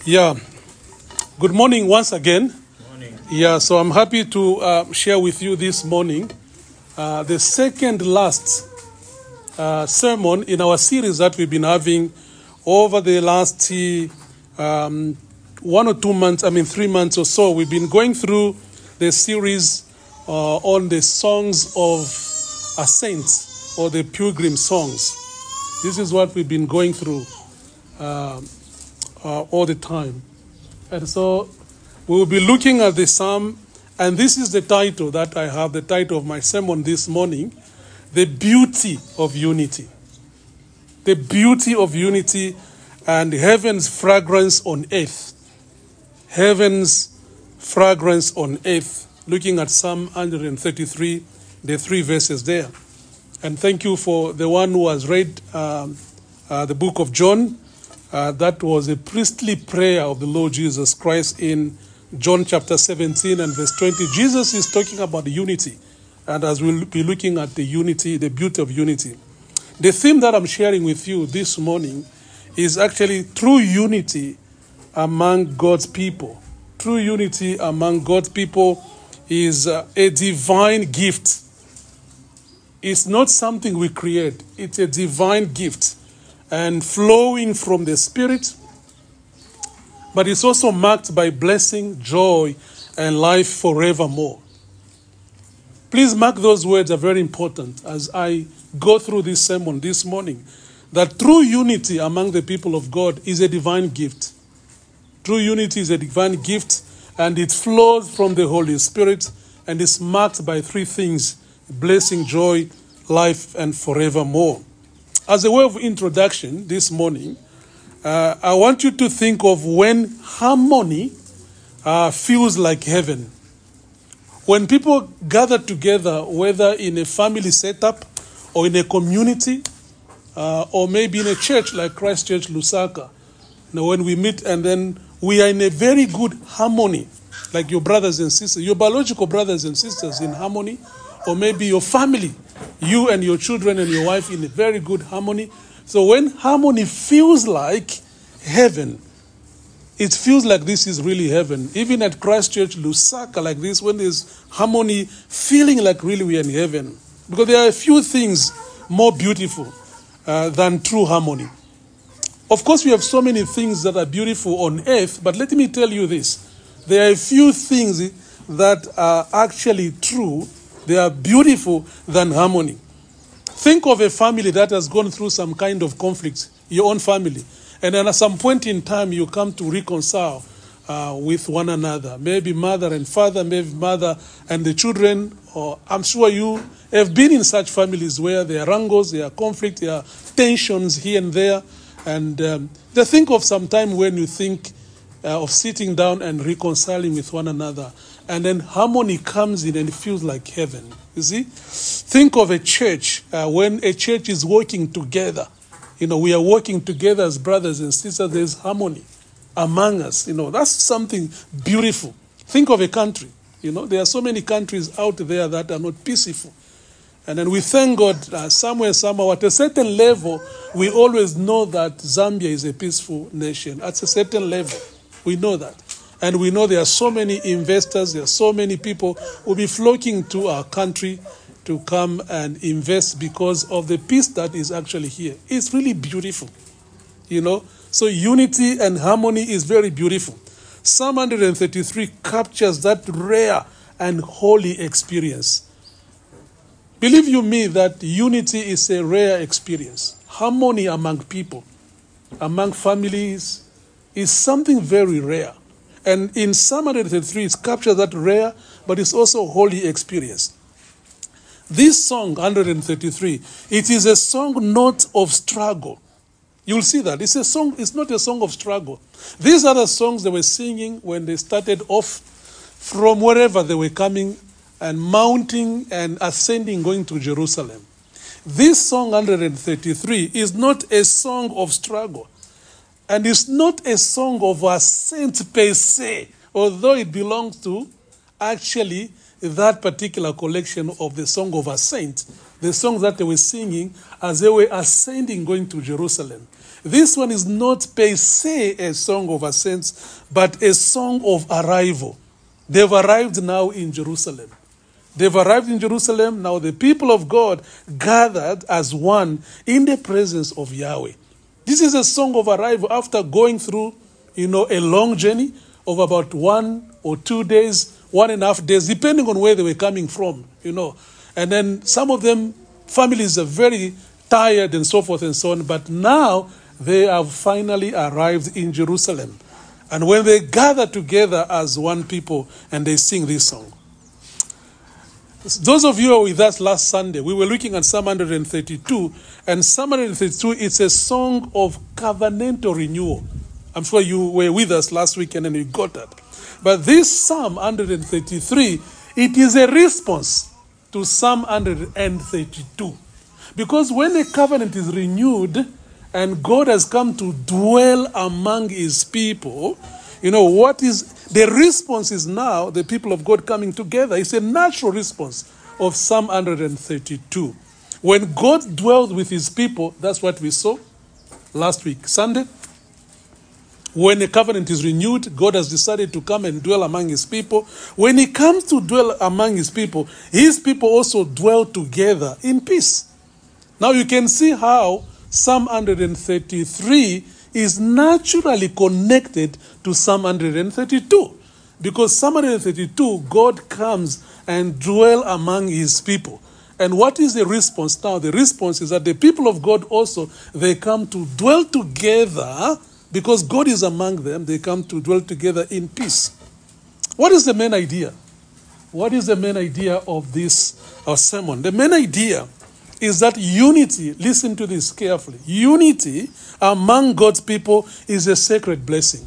Yeah. Good morning once again. Morning. Yeah, so I'm happy to share with you this morning the second last sermon in our series that we've been having over the last 1 or 2 months, 3 months or so. We've been going through the series on the songs of ascent or the pilgrim songs. This is what we've been going through all the time. And so we will be looking at the psalm, and this is the title that I have, the title of my sermon this morning, The Beauty of Unity. The beauty of unity and heaven's fragrance on earth. Heaven's fragrance on earth. Looking at Psalm 133, the 3 verses there. And thank you for the one who has read the book of John. That was a priestly prayer of the Lord Jesus Christ in John chapter 17 and verse 20. Jesus is talking about unity. And as we'll be looking at the unity, the beauty of unity. The theme that I'm sharing with you this morning is actually true unity among God's people. True unity among God's people is a divine gift. It's not something we create. It's a divine gift and flowing from the Spirit, but it's also marked by blessing, joy, and life forevermore. Please mark those words are very important as I go through this sermon this morning, that true unity among the people of God is a divine gift. True unity is a divine gift, and it flows from the Holy Spirit, and is marked by 3 things: blessing, joy, life, and forevermore. As a way of introduction this morning, I want you to think of when harmony feels like heaven. When people gather together, whether in a family setup or in a community, or maybe in a church like Christ Church Lusaka, when we meet and then we are in a very good harmony, like your brothers and sisters, your biological brothers and sisters in harmony, or maybe your family, you and your children and your wife in a very good harmony. So when harmony feels like heaven, it feels like this is really heaven. Even at Christ Church Lusaka like this, when there's harmony, feeling like really we are in heaven. Because there are a few things more beautiful than true harmony. Of course, we have so many things that are beautiful on earth, but let me tell you this. There are a few things that are actually true. They are beautiful than harmony. Think of a family that has gone through some kind of conflict, your own family. And then at some point in time, you come to reconcile with one another. Maybe mother and father, maybe mother and the children. Or I'm sure you have been in such families where there are wrangles, there are conflict, there are tensions here and there. And think of some time when you think of sitting down and reconciling with one another. And then harmony comes in and it feels like heaven. You see? Think of a church, when a church is working together. We are working together as brothers and sisters. There's harmony among us. That's something beautiful. Think of a country. There are so many countries out there that are not peaceful. And then we thank God somewhere, somehow, at a certain level, we always know that Zambia is a peaceful nation. At a certain level, we know that. And we know there are so many investors, there are so many people who will be flocking to our country to come and invest because of the peace that is actually here. It's really beautiful, So unity and harmony is very beautiful. Psalm 133 captures that rare and holy experience. Believe you me that unity is a rare experience. Harmony among people, among families, is something very rare. And in Psalm 133, it captures that rare, but it's also a holy experience. This song, 133, it is a song not of struggle. You'll see that. It's not a song of struggle. These are the songs they were singing when they started off from wherever they were coming and mounting and ascending, going to Jerusalem. This song, 133, is not a song of struggle. And it's not a song of ascent per se, although it belongs to actually that particular collection of the Song of Ascent, the songs that they were singing as they were ascending, going to Jerusalem. this one is not per se a song of ascents, but a song of arrival. They've arrived now in Jerusalem. They've arrived in Jerusalem. Now the people of God gathered as one in the presence of Yahweh. This is a song of arrival after going through, a long journey of about 1 or 2 days, 1.5 days, depending on where they were coming from, And then some of them, families are very tired and so forth and so on. But now they have finally arrived in Jerusalem. And when they gather together as one people and they sing this song. Those of you who were with us last Sunday, we were looking at Psalm 132. And Psalm 132, it's a song of covenantal renewal. I'm sure you were with us last week and you got that. But this Psalm 133, it is a response to Psalm 132. Because when a covenant is renewed and God has come to dwell among his people, what is the response is now the people of God coming together. It's a natural response of Psalm 132. When God dwells with his people, that's what we saw last week, Sunday. When a covenant is renewed, God has decided to come and dwell among his people. When he comes to dwell among his people also dwell together in peace. Now you can see how Psalm 133 is naturally connected to Psalm 132. Because Psalm 132, God comes and dwell among his people. And what is the response now? The response is that the people of God also, they come to dwell together because God is among them. They come to dwell together in peace. What is the main idea? What is the main idea of this sermon? The main idea is that unity, listen to this carefully, unity among God's people is a sacred blessing.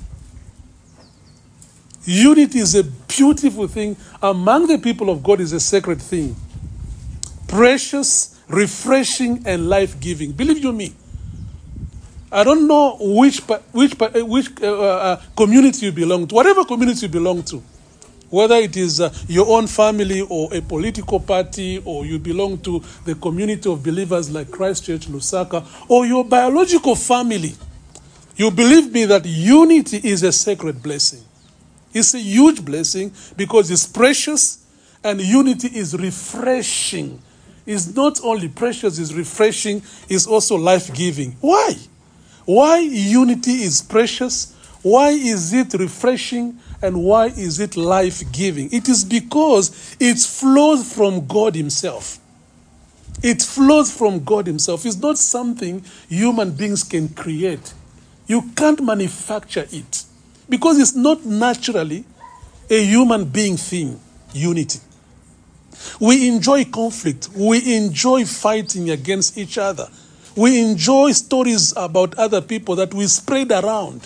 Unity is a beautiful thing. Among the people of God is a sacred thing. Precious, refreshing, and life-giving. Believe you me. I don't know which community you belong to. Whatever community you belong to. Whether it is your own family or a political party, or you belong to the community of believers like Christ Church Lusaka, or your biological family, you believe me that unity is a sacred blessing. It's a huge blessing because it's precious and unity is refreshing. It's not only precious, it's refreshing, it's also life-giving. Why? Why unity is precious? Why is it refreshing? And why is it life-giving? It is because it flows from God himself. It flows from God himself. It's not something human beings can create. You can't manufacture it. Because it's not naturally a human being thing, unity. We enjoy conflict. We enjoy fighting against each other. We enjoy stories about other people that we spread around.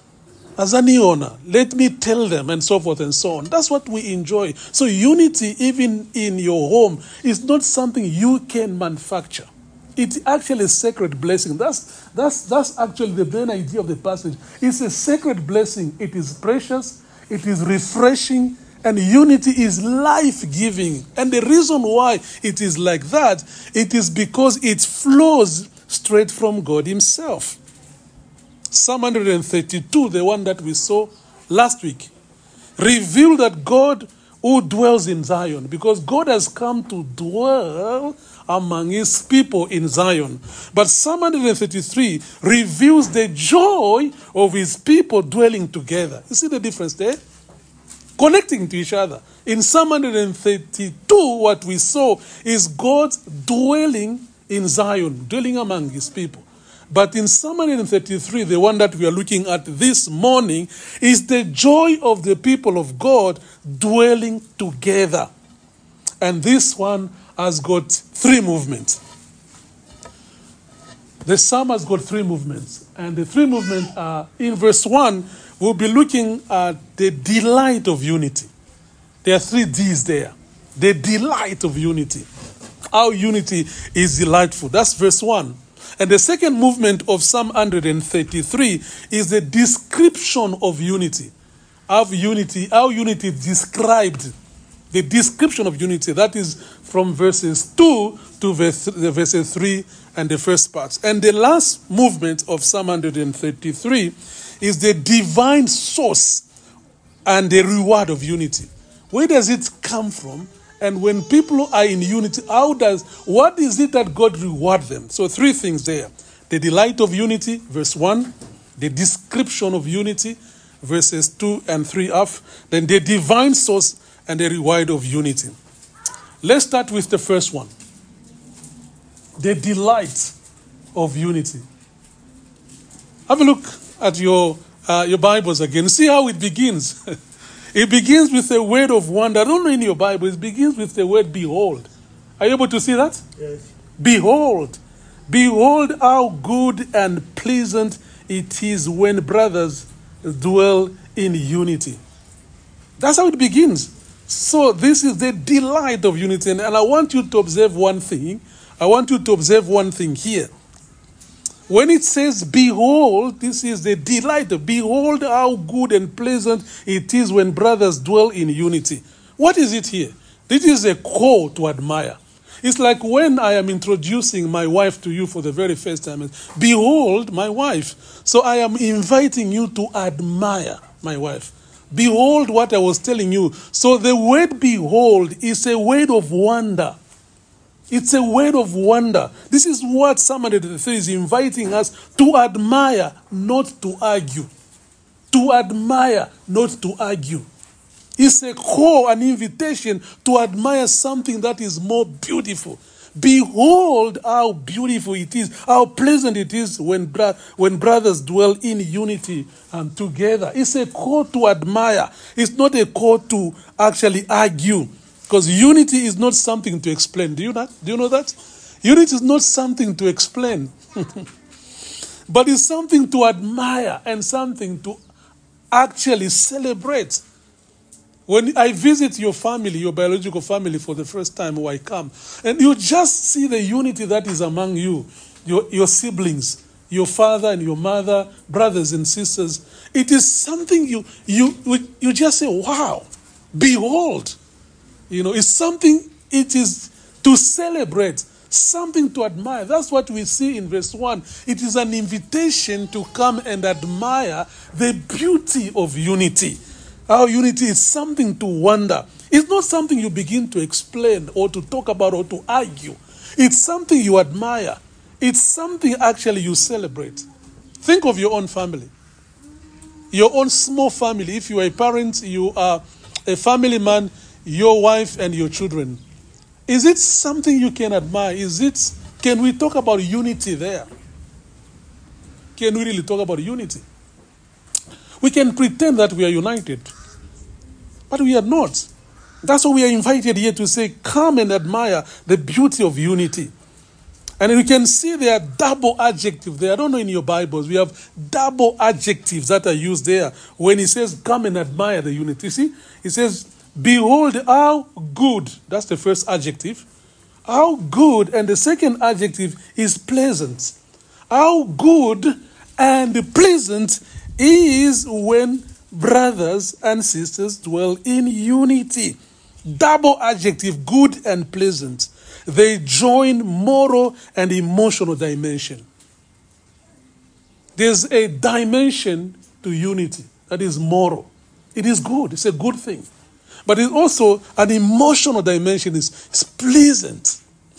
As an owner, let me tell them, and so forth and so on. That's what we enjoy. So unity, even in your home, is not something you can manufacture. It's actually a sacred blessing. That's actually the main idea of the passage. It's a sacred blessing. It is precious. It is refreshing. And unity is life-giving. And the reason why it is like that, it is because it flows straight from God himself. Psalm 132, the one that we saw last week, revealed that God who dwells in Zion, because God has come to dwell among his people in Zion. But Psalm 133 reveals the joy of his people dwelling together. You see the difference there? Connecting to each other. In Psalm 132, what we saw is God dwelling in Zion, dwelling among his people. But in Psalm 133, the one that we are looking at this morning, is the joy of the people of God dwelling together. And this one has got 3 movements. The psalm has got 3 movements. And the 3 movements are, in verse 1, we'll be looking at the delight of unity. There are 3 D's there. The delight of unity. How unity is delightful. That's verse 1. And the second movement of Psalm 133 is the description of unity. How unity is described The description of unity, that is from verses 2 to verses 3 and the first part. And the last movement of Psalm 133 is the divine source and the reward of unity. Where does it come from? And when people are in unity, what is it that God rewards them? So 3 things there. The delight of unity, verse 1. The description of unity, verses 2 and 3 up. Then the divine source and the reward of unity. Let's start with the first one. The delight of unity. Have a look at your Bibles again. See how it begins. It begins with a word of wonder. I don't know in your Bible. It begins with the word behold. Are you able to see that? Yes. Behold. Behold how good and pleasant it is when brothers dwell in unity. That's how it begins. So this is the delight of unity. And I want you to observe one thing. I want you to observe one thing here. When it says behold, this is the delight. Behold how good and pleasant it is when brothers dwell in unity. What is it here? This is a call to admire. It's like when I am introducing my wife to you for the very first time. Behold my wife. So I am inviting you to admire my wife. Behold what I was telling you. So the word behold is a word of wonder. It's a word of wonder. This is what Psalm 133 is inviting us to admire, not to argue. To admire, not to argue. It's a call, an invitation to admire something that is more beautiful. Behold how beautiful it is, how pleasant it is when brothers dwell in unity and together. It's a call to admire. It's not a call to actually argue. Because unity is not something to explain. Do you know that? Unity is not something to explain. But it's something to admire and something to actually celebrate. When I visit your family, your biological family for the first time, or I come, and you just see the unity that is among you, your siblings, your father and your mother, brothers and sisters. It is something you just say, wow, behold. It's something, it is to celebrate, something to admire. That's what we see in verse 1. It is an invitation to come and admire the beauty of unity. Our unity is something to wonder. It's not something you begin to explain or to talk about or to argue. It's something you admire. It's something actually you celebrate. Think of your own family. Your own small family. If you are a parent, you are a family man, your wife and your children. Is it something you can admire? Can we talk about unity there? Can we really talk about unity? We can pretend that we are united, but we are not. That's why we are invited here to say, come and admire the beauty of unity. And we can see there are double adjectives there. I don't know in your Bibles, we have double adjectives that are used there when he says, come and admire the unity. You see, he says, behold how good, that's the first adjective. How good, and the second adjective is pleasant. How good and pleasant is when brothers and sisters dwell in unity. Double adjective, good and pleasant. They join moral and emotional dimension. There's a dimension to unity that is moral. It is good. It's a good thing. But it's also an emotional dimension. It's pleasant.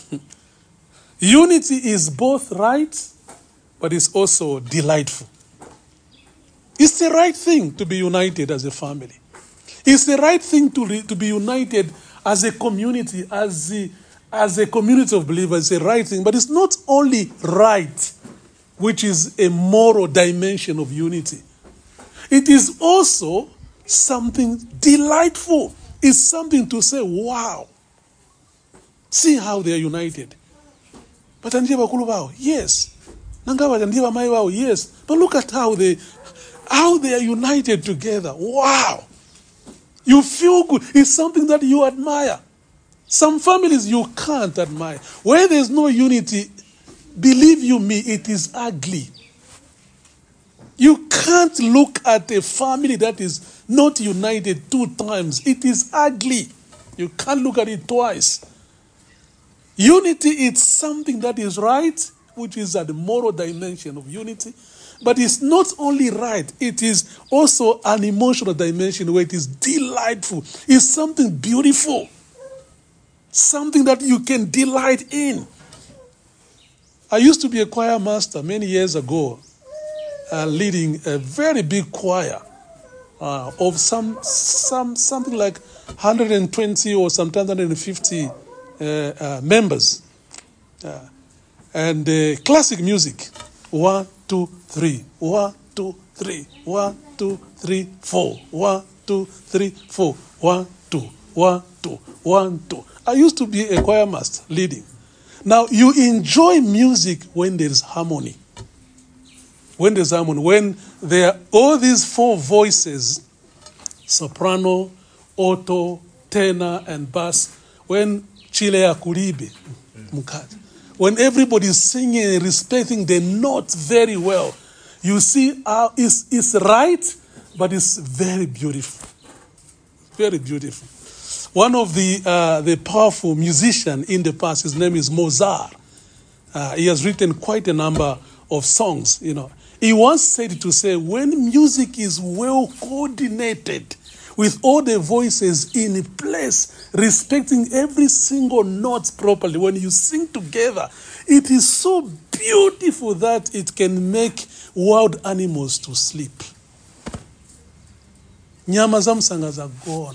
Unity is both right, but it's also delightful. It's the right thing to be united as a family. It's the right thing to be united as a community, as a community of believers. It's the right thing. But it's not only right, which is a moral dimension of unity. It is also something delightful. It's something to say, wow. See how they are united. But yes. Yes. But look at how they are united together. Wow. You feel good. It's something that you admire. Some families you can't admire. Where there's no unity, believe you me, it is ugly. You can't look at a family that is not united 2 times. It is ugly. You can't look at it twice. Unity is something that is right, which is at the moral dimension of unity. But it's not only right, it is also an emotional dimension where it is delightful. It's something beautiful. Something that you can delight in. I used to be a choir master many years ago, leading a very big choir of something like 120 or sometimes 150 members. And classic music. 1, 2, 3. 1, 2, 3. 1, 2, 3, 4. 1, 2, 3, 4. 1, 2, 1, 2, 1, 2. I used to be a choir master leading. Now, you enjoy music when there is harmony. When there's harmony, when there are all these four voices, soprano, alto, tenor, and bass, when Chile Akuribe, when everybody is singing and respecting the notes very well, you see it's right, but it's very beautiful. Very beautiful. One of the powerful musicians in the past, his name is Mozart. He has written quite a number of songs, He once said to say, when music is well coordinated, with all the voices in place, respecting every single note properly, when you sing together, it is so beautiful that it can make wild animals to sleep. Nyama za msanga za gona.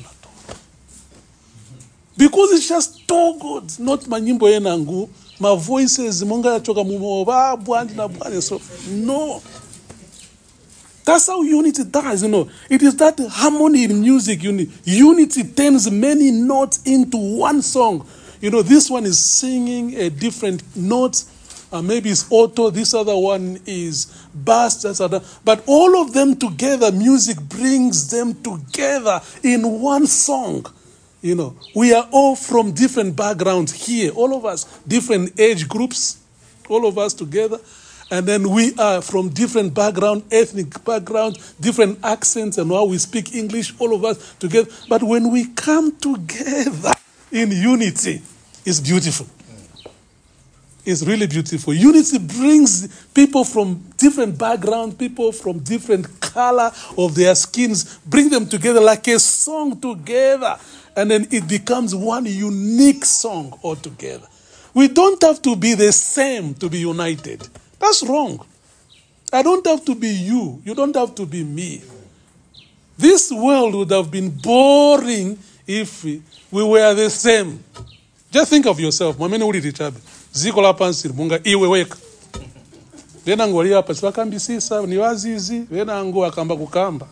Because it's just too good. Not manyimbo yenangu, my voices, monga choka mumo, bwandi na bwandi. So, no. That's how unity does, It is that harmony in music. Unity turns many notes into one song. This one is singing a different note. Maybe it's alto. This other one is bass. That's other. But all of them together, music brings them together in one song. We are all from different backgrounds here. All of us, different age groups. All of us together. And then we are from different background, ethnic background, different accents and how we speak English, all of us together. But when we come together in unity, it's beautiful. It's really beautiful. Unity brings people from different backgrounds, people from different color of their skins, bring them together like a song together. And then it becomes one unique song altogether. We don't have to be the same to be united. That's wrong. I don't have to be you. You don't have to be me. This world would have been boring if we were the same. Just think of yourself. Mamene uri tichabe. Ziko la pansir munga iwe weka. Vena ngoli hapa siwakambi sisa ni wazizi. Vena ngo akamba kukamba.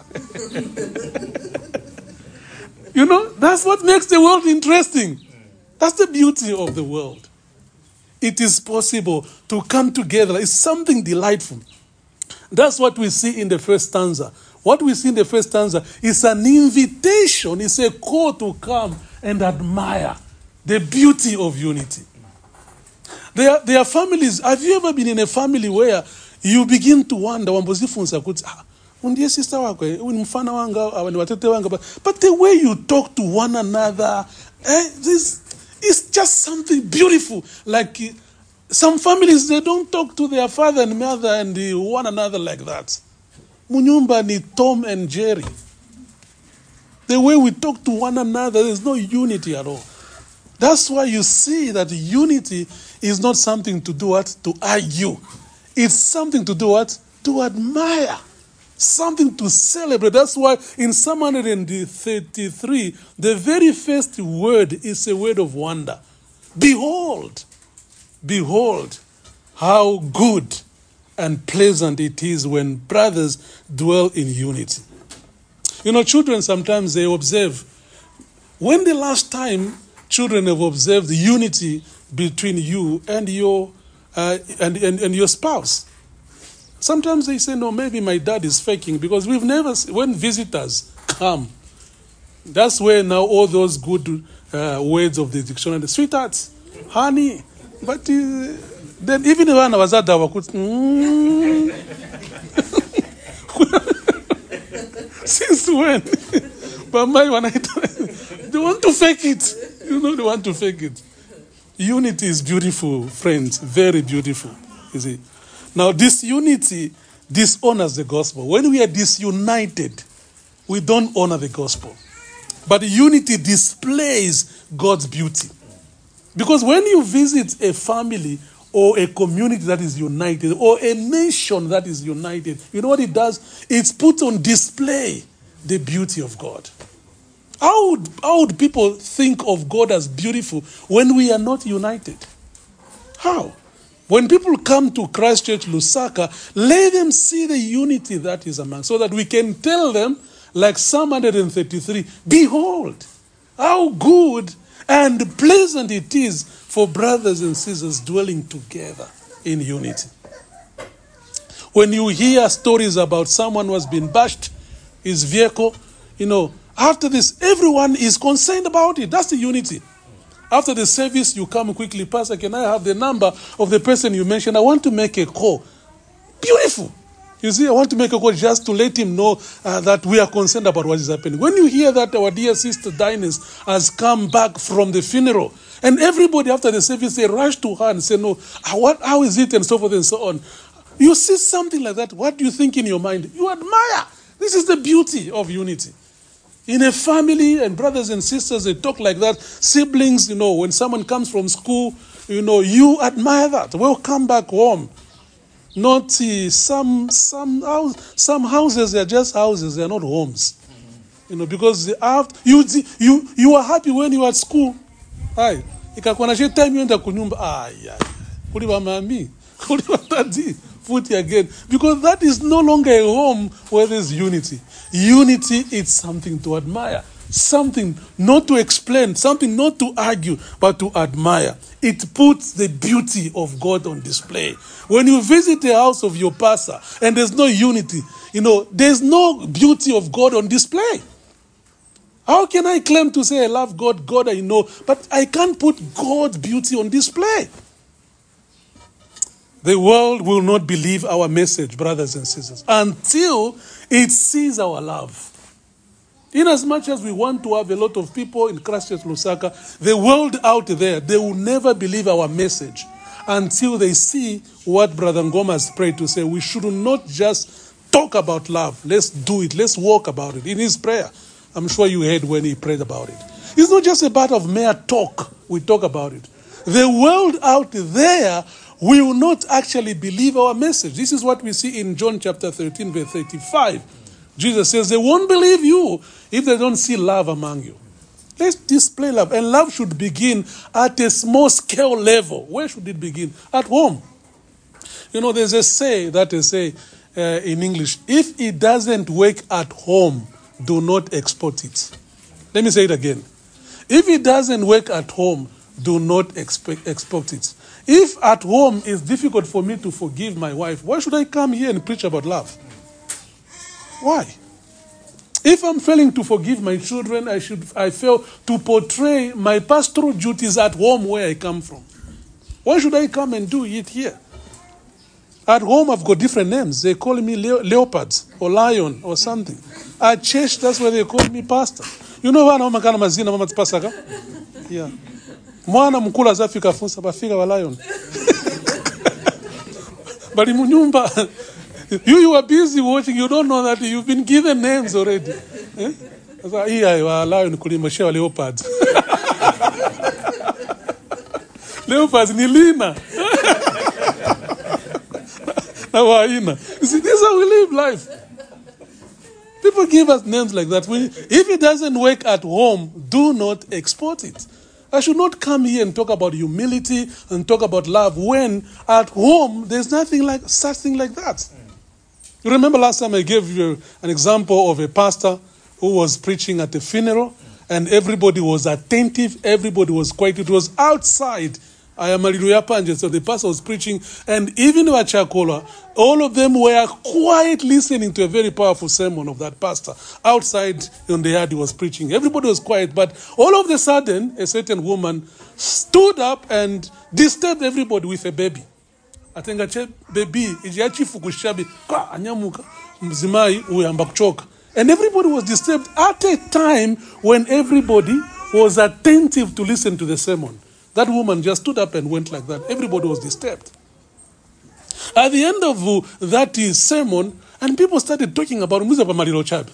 That's what makes the world interesting. That's the beauty of the world. It is possible to come together. It's something delightful. That's what we see in the first stanza. What we see in the first stanza is an invitation. It's a call to come and admire the beauty of unity. There are families. Have you ever been in a family where you begin to wonder, undiye sister wako, mfana wanga, watete wanga, but the way you talk to one another, it's just something beautiful. Like some families, they don't talk to their father and mother and one another like that. Munyumba ni Tom and Jerry. The way we talk to one another, there's no unity at all. That's why you see that unity is not something to do what? To argue. It's something to do what? To admire. Something to celebrate. That's why in Psalm 133, the very first word is a word of wonder. Behold, behold, how good and pleasant it is when brothers dwell in unity. Children sometimes they observe. When the last time children have observed the unity between you and your spouse? Sometimes they say, no, maybe my dad is faking because we've never, when visitors come, that's where now all those good words of the dictionary, sweethearts, honey, but then even when I was at our since when? But when I want to fake it. They want to fake it. Unity is beautiful, friends. Very beautiful. You see. Now, this unity dishonors the gospel. When we are disunited, we don't honor the gospel. But unity displays God's beauty. Because when you visit a family or a community that is united, or a nation that is united, you know what it does? It's put on display the beauty of God. How would people think of God as beautiful when we are not united? How? When people come to Christ Church Lusaka, let them see the unity that is among, so that we can tell them, like Psalm 133, behold, how good and pleasant it is for brothers and sisters dwelling together in unity. When you hear stories about someone who has been bashed, his vehicle, after this, everyone is concerned about it. That's the unity. After the service, you come quickly, Pastor, can I have the number of the person you mentioned? I want to make a call. Beautiful. You see, I want to make a call just to let him know that we are concerned about what is happening. When you hear that our dear sister Dinus has come back from the funeral, and everybody after the service, they rush to her and say, no, how is it, and so forth and so on. You see something like that, what do you think in your mind? You admire. This is the beauty of unity. In a family, and brothers and sisters, they talk like that. Siblings, when someone comes from school, you admire that. We'll come back home. Not some houses, they're just houses, they're not homes. Because you are happy when you are at school. Aye. Ikakuwa na time you enda kunyumba. Aye. Kuliwa mami. Kuliwa tati. Put it again. Because that is no longer a home where there's unity. Unity is something to admire. Something not to explain. Something not to argue, but to admire. It puts the beauty of God on display. When you visit the house of your pastor and there's no unity, there's no beauty of God on display. How can I claim to say I love God, God I know, but I can't put God's beauty on display? The world will not believe our message, brothers and sisters, until it sees our love. In as much as we want to have a lot of people in Christ Church Lusaka, the world out there, they will never believe our message until they see what Brother Ngoma has prayed to say. We should not just talk about love. Let's do it. Let's walk about it. In his prayer, I'm sure you heard when he prayed about it. It's not just about of mere talk. We talk about it. The world out there will not actually believe our message. This is what we see in John chapter 13, verse 35. Jesus says they won't believe you if they don't see love among you. Let's display love. And love should begin at a small scale level. Where should it begin? At home. There's a say that they say in English, if it doesn't work at home, do not export it. Let me say it again. If it doesn't work at home, do not export it. If at home it's difficult for me to forgive my wife, why should I come here and preach about love? Why? If I'm failing to forgive my children, I fail to portray my pastoral duties at home where I come from. Why should I come and do it here? At home, I've got different names. They call me leopards or lion or something. At church, that's why they call me pastor. You know what? I'm kana mazina mama pasaka? Yeah. Mwana mkula zafika funsa bafika wa lion. But in munyumba, you are busy watching. You don't know that you've been given names already. Iya wa lion kulimashia leopards. Leopards ni lina. You see, this is how we live life. People give us names like that. If it doesn't work at home, do not export it. I should not come here and talk about humility and talk about love when at home there's nothing like such thing like that. You remember last time I gave you an example of a pastor who was preaching at a funeral and everybody was attentive, everybody was quiet. It was outside. I am Hallelujah Panje, so the pastor was preaching, and even Wachakola, all of them were quiet listening to a very powerful sermon of that pastor. Outside on the yard he was preaching. Everybody was quiet, but all of a sudden, a certain woman stood up and disturbed everybody with a baby. I think a baby, and everybody was disturbed at a time when everybody was attentive to listen to the sermon. That woman just stood up and went like that. Everybody was disturbed. At the end of that sermon, and people started talking about Muza Pamalilo Chab.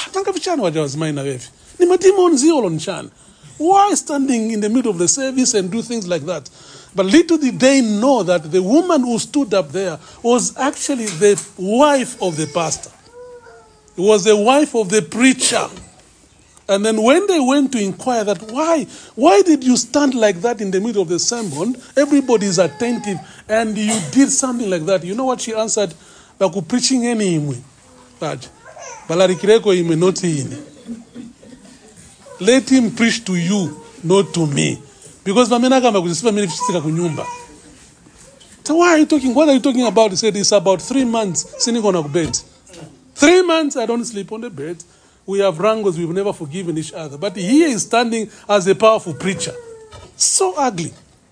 Why standing in the middle of the service and do things like that? But little did they know that the woman who stood up there was actually the wife of the pastor. It was the wife of the preacher. And then when they went to inquire that why did you stand like that in the middle of the sermon? Everybody is attentive and you did something like that. You know what she answered? Baku preaching any imwe. But balarikireko imwe not hini. Let him preach to you, not to me. Because kunyumba. So why are you talking? What are you talking about? He said it's about 3 months sitting on a bed. 3 months I don't sleep on the bed. We have wrangles, we've never forgiven each other. But he is standing as a powerful preacher. So ugly.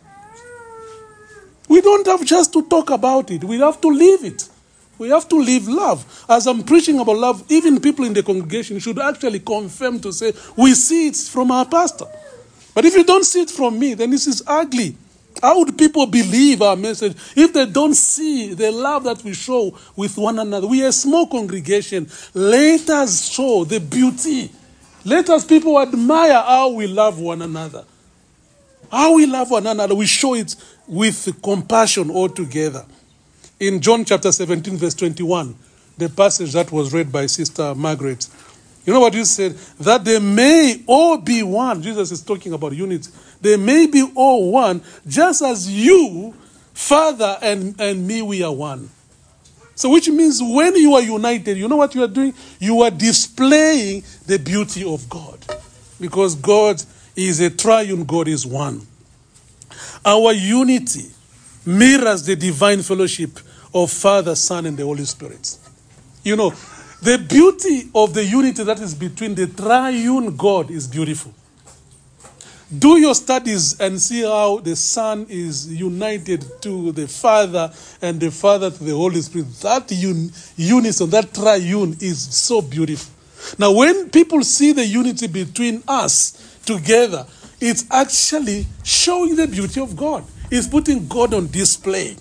We don't have just to talk about it. We have to live it. We have to live love. As I'm preaching about love, even people in the congregation should actually confirm to say, we see it from our pastor. But if you don't see it from me, then this is ugly. How would people believe our message if they don't see the love that we show with one another? We are a small congregation. Let us show the beauty. Let us people admire how we love one another. How we love one another, we show it with compassion altogether. In John chapter 17, verse 21, the passage that was read by Sister Margaret, you know what Jesus said? That they may all be one. Jesus is talking about unity. They may be all one, just as you, Father, and me, we are one. So which means when you are united, you know what you are doing? You are displaying the beauty of God. Because God is a triune, God is one. Our unity mirrors the divine fellowship of Father, Son, and the Holy Spirit. You know, the beauty of the unity that is between the triune God is beautiful. Do your studies and see how the Son is united to the Father and the Father to the Holy Spirit. That unison, that triune is so beautiful. Now, when people see the unity between us together, it's actually showing the beauty of God. It's putting God on display.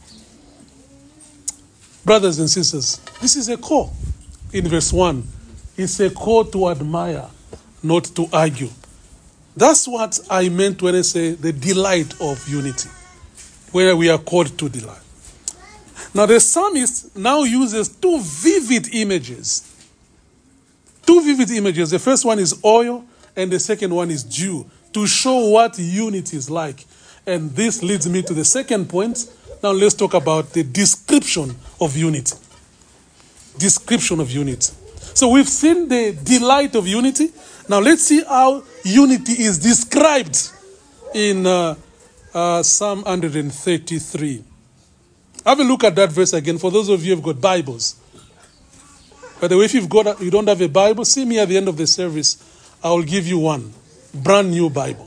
Brothers and sisters, this is a call. In verse 1, it's a call to admire, not to argue. That's what I meant when I say the delight of unity, where we are called to delight. Now the psalmist now uses two vivid images. Two vivid images. The first one is oil and the second one is dew, to show what unity is like. And this leads me to the second point. Now let's talk about the description of unity. Description of unity. So we've seen the delight of unity. Now let's see how unity is described in Psalm 133. Have a look at that verse again for those of you who have got Bibles. By the way, if you don't have a Bible, see me at the end of the service. I will give you one. Brand new Bible.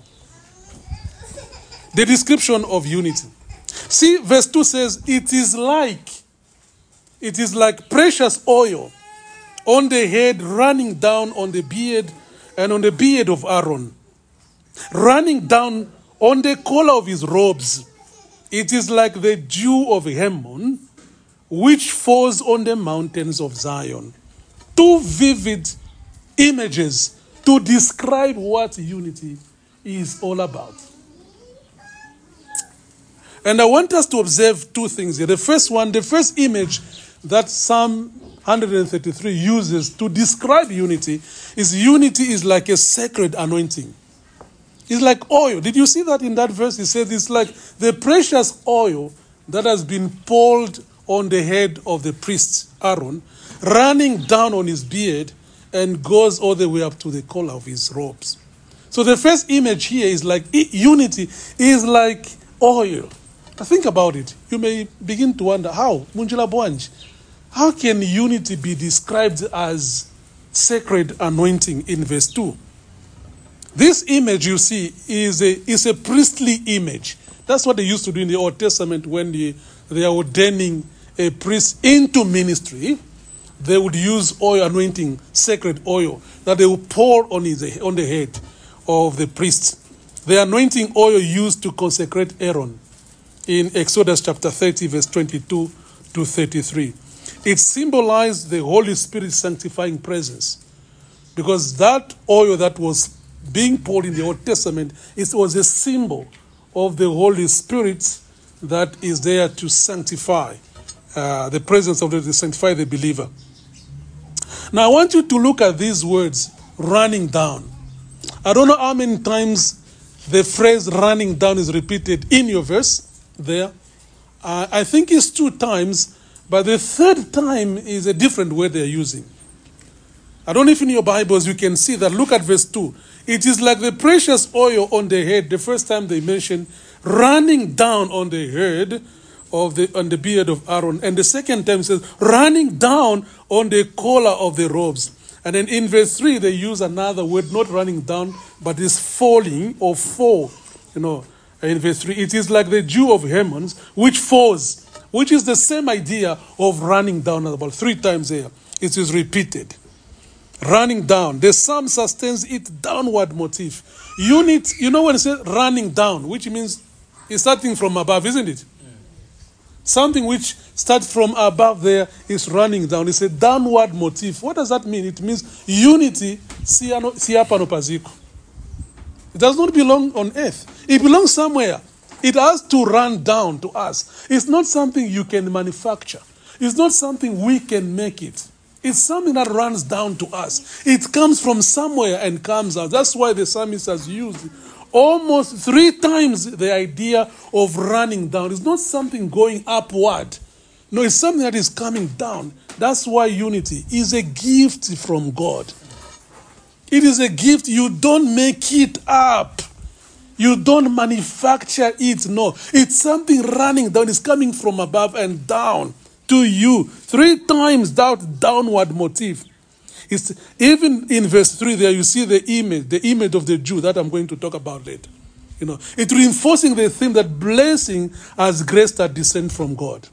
The description of unity. See, verse 2 says, it is like precious oil on the head, running down on the beard and on the beard of Aaron, running down on the collar of his robes. It is like the dew of Hermon, which falls on the mountains of Zion. Two vivid images to describe what unity is all about. And I want us to observe two things here. The first image that Psalm 133 uses to describe unity is like a sacred anointing. It's like oil. Did you see that in that verse? It says it's like the precious oil that has been poured on the head of the priest, Aaron, running down on his beard and goes all the way up to the collar of his robes. So the first image here is like unity is like oil. Think about it. You may begin to wonder how, Munjila Bwanji, how can unity be described as sacred anointing in verse 2? This image you see is a priestly image. That's what they used to do in the Old Testament when they are ordaining a priest into ministry. They would use oil anointing, sacred oil, that they would pour on the head of the priests. The anointing oil used to consecrate Aaron in Exodus chapter 30, verse 22 to 33. It symbolized the Holy Spirit's sanctifying presence, because that oil that was being poured in the Old Testament, it was a symbol of the Holy Spirit that is there to sanctify the presence of to sanctify the believer. Now I want you to look at these words, running down. I don't know how many times the phrase running down is repeated in your verse there. I think it's 2 times, but the third time is a different word they're using. I don't know if in your Bibles you can see that. Look at verse 2. It is like the precious oil on the head. The first time they mention running down on the head on the beard of Aaron. And the second time it says running down on the collar of the robes. And then in verse 3 they use another word, not running down, but is falling or fall. In verse 3, it is like the dew of Hermon, which falls, which is the same idea of running down. About 3 times here it is repeated. Running down. The psalm sustains its downward motif. When it says running down, which means it's starting from above, isn't it? Yeah. Something which starts from above there is running down. It's a downward motif. What does that mean? It means unity, si hapa no paziko. It does not belong on earth. It belongs somewhere. It has to run down to us. It's not something you can manufacture. It's not something we can make it. It's something that runs down to us. It comes from somewhere and comes out. That's why the psalmist has used almost 3 times the idea of running down. It's not something going upward. No, it's something that is coming down. That's why unity is a gift from God. It is a gift. You don't make it up. You don't manufacture it. No, it's something running down. It's coming from above and down to you. 3 times that downward motif. It's even in verse 3 there you see the image of the Jew that I'm going to talk about later. It's reinforcing the theme that blessing as grace that descends from God.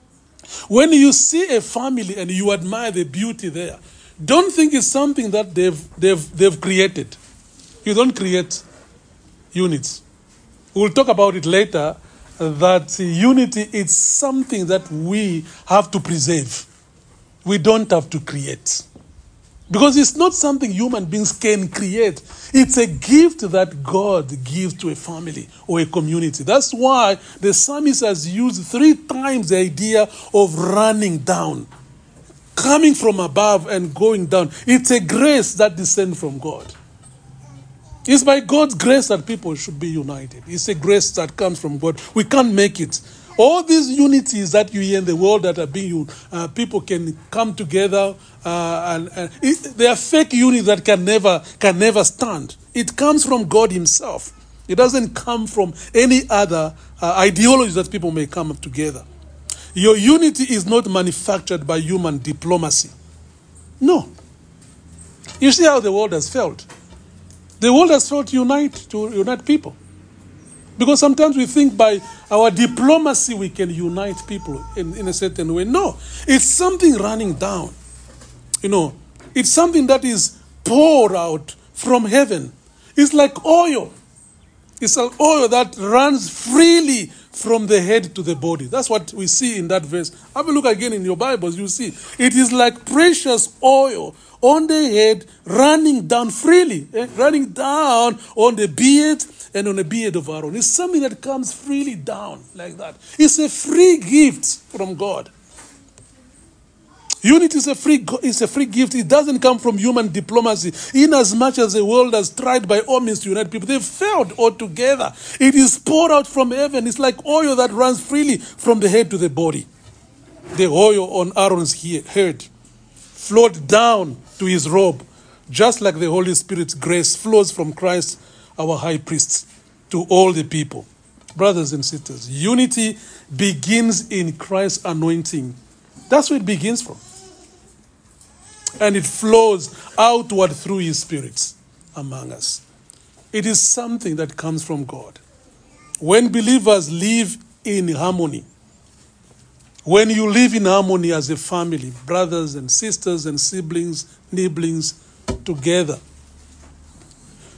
When you see a family and you admire the beauty there, don't think it's something that they've created. You don't create units. We'll talk about it later. That unity is something that we have to preserve. We don't have to create. Because it's not something human beings can create. It's a gift that God gives to a family or a community. That's why the psalmist has used 3 times the idea of running down. Coming from above and going down. It's a grace that descends from God. It's by God's grace that people should be united. It's a grace that comes from God. We can't make it. All these unities that you hear in the world that are being people can come together they are fake unities that can never stand. It comes from God Himself. It doesn't come from any other ideologies that people may come up together. Your unity is not manufactured by human diplomacy. No. You see how the world has failed. The world has failed to unite people. Because sometimes we think by our diplomacy we can unite people in a certain way. No, it's something running down. It's something that is poured out from heaven. It's like oil. It's an oil that runs freely from the head to the body. That's what we see in that verse. Have a look again in your Bibles. You see, it is like precious oil on the head, running down freely, running down on the beard and on the beard of Aaron. It's something that comes freely down like that. It's a free gift from God. Unity is a free gift. It doesn't come from human diplomacy. In as much as the world has tried by all means to unite people, they've failed altogether. It is poured out from heaven. It's like oil that runs freely from the head to the body. The oil on Aaron's head flowed down to his robe, just like the Holy Spirit's grace flows from Christ, our high priest, to all the people. Brothers and sisters, unity begins in Christ's anointing. That's where it begins from. And it flows outward through His Spirit among us. It is something that comes from God. When believers live in harmony, when you live in harmony as a family, brothers and sisters and siblings, nibblings, together,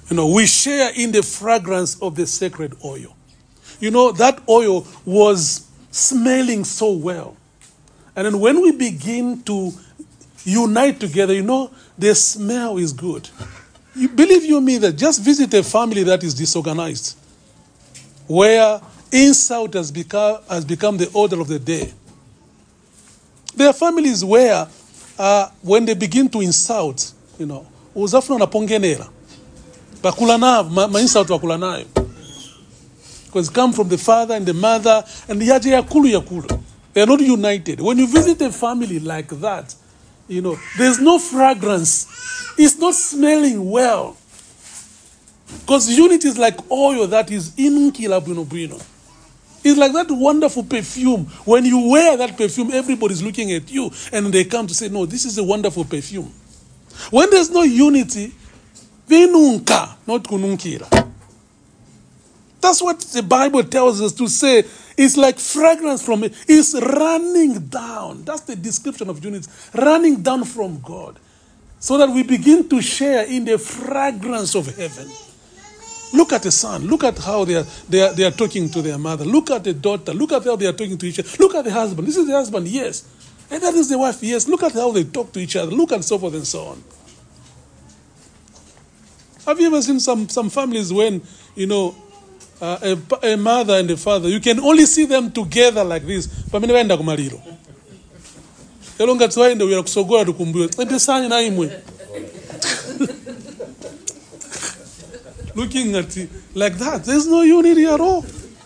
We share in the fragrance of the sacred oil. That oil was smelling so well. And then when we begin to unite together, the smell is good. You believe you me that just visit a family that is disorganized, where insult has become the order of the day. There are families where when they begin to insult, uzafuna na pongenera. Bakula ma-insult wakula nayo. Because it comes from the father and the mother, and yaje yakulu. They are not united. When you visit a family like that, there's no fragrance. It's not smelling well. Because unity is like oil that is inkila bueno. It's like that wonderful perfume. When you wear that perfume, everybody's looking at you, and they come to say, no, this is a wonderful perfume. When there's no unity, vinunka, not kununkira. That's what the Bible tells us to say. It's like fragrance from it. It's running down. That's the description of unity. Running down from God. So that we begin to share in the fragrance of heaven. Look at the son. Look at how they are talking to their mother. Look at the daughter. Look at how they are talking to each other. Look at the husband. This is the husband, yes. And that is the wife, yes. Look at how they talk to each other. Look at so forth and so on. Have you ever seen some families when, a mother and a father, you can only see them together like this. Pamenevaenda kumaliro. Elonga twaende uya kusogora tukumbuye. Ebesanya na imwe. Looking at it like that, there's no unity at all.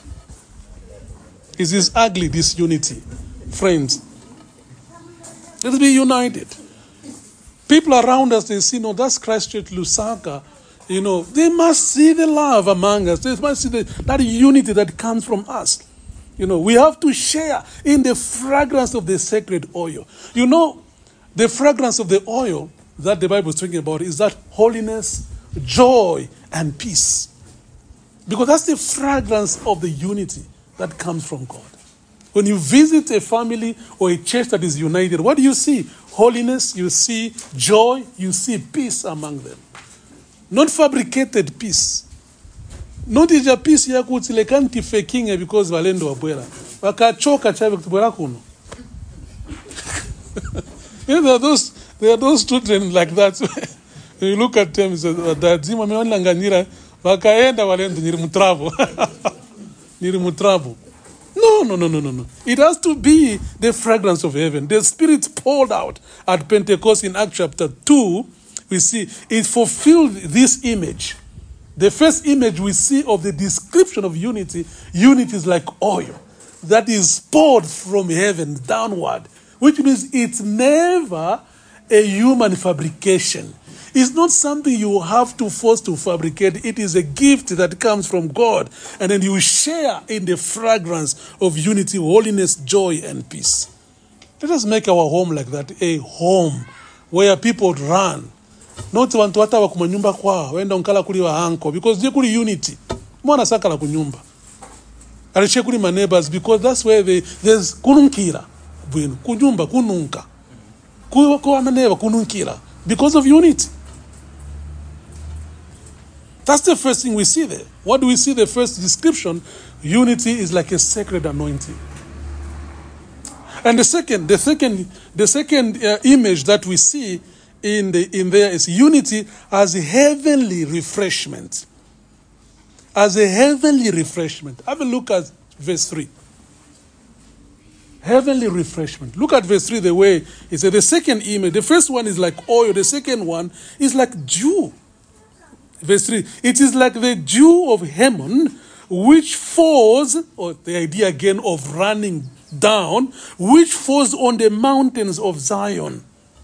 It is ugly, this unity. Friends, let's be united. People around us, they see, no, that's Christchurch, Lusaka. They must see the love among us. They must see that unity that comes from us. We have to share in the fragrance of the sacred oil. The fragrance of the oil that the Bible is talking about is that holiness, joy, and peace. Because that's the fragrance of the unity that comes from God. When you visit a family or a church that is united, what do you see? Holiness, you see joy, you see peace among them. Not fabricated peace. Not ija peace ya kutile kanti faking because valendo wabwela. Wakachoka chabe kutubwela kuno. There are those children like that. You look at them and say, Dadzima meonla nganyira, wakaenda walendo nirimutravo. Nirimutravo. No. It has to be the fragrance of heaven. The Spirit poured out at Pentecost in Acts chapter 2. We see it fulfilled this image. The first image we see of the description of unity is like oil that is poured from heaven downward, which means it's never a human fabrication. It's not something you have to force to fabricate. It is a gift that comes from God. And then you share in the fragrance of unity, holiness, joy, and peace. Let us make our home like that, a home where people run. Not wantu wata wa kumanyumba kwa, wenda unkala kuli wa anko, because je kuli unity. Mwana sakala kunyumba. Alishe kuli my neighbors, because that's where there's kununkira. Kunyumba, kununka. Kwa maneva, kununkira. Because of unity. That's the first thing we see there. What do we see? The first description, unity is like a sacred anointing. And the second image that we see in there is unity as a heavenly refreshment. As a heavenly refreshment. Have a look at verse 3. Heavenly refreshment. Look at verse 3 the way it says. The second image, the first one is like oil, the second one is like dew. Verse 3, it is like the dew of Hermon, which falls, or the idea again of running down, which falls on the mountains of Zion.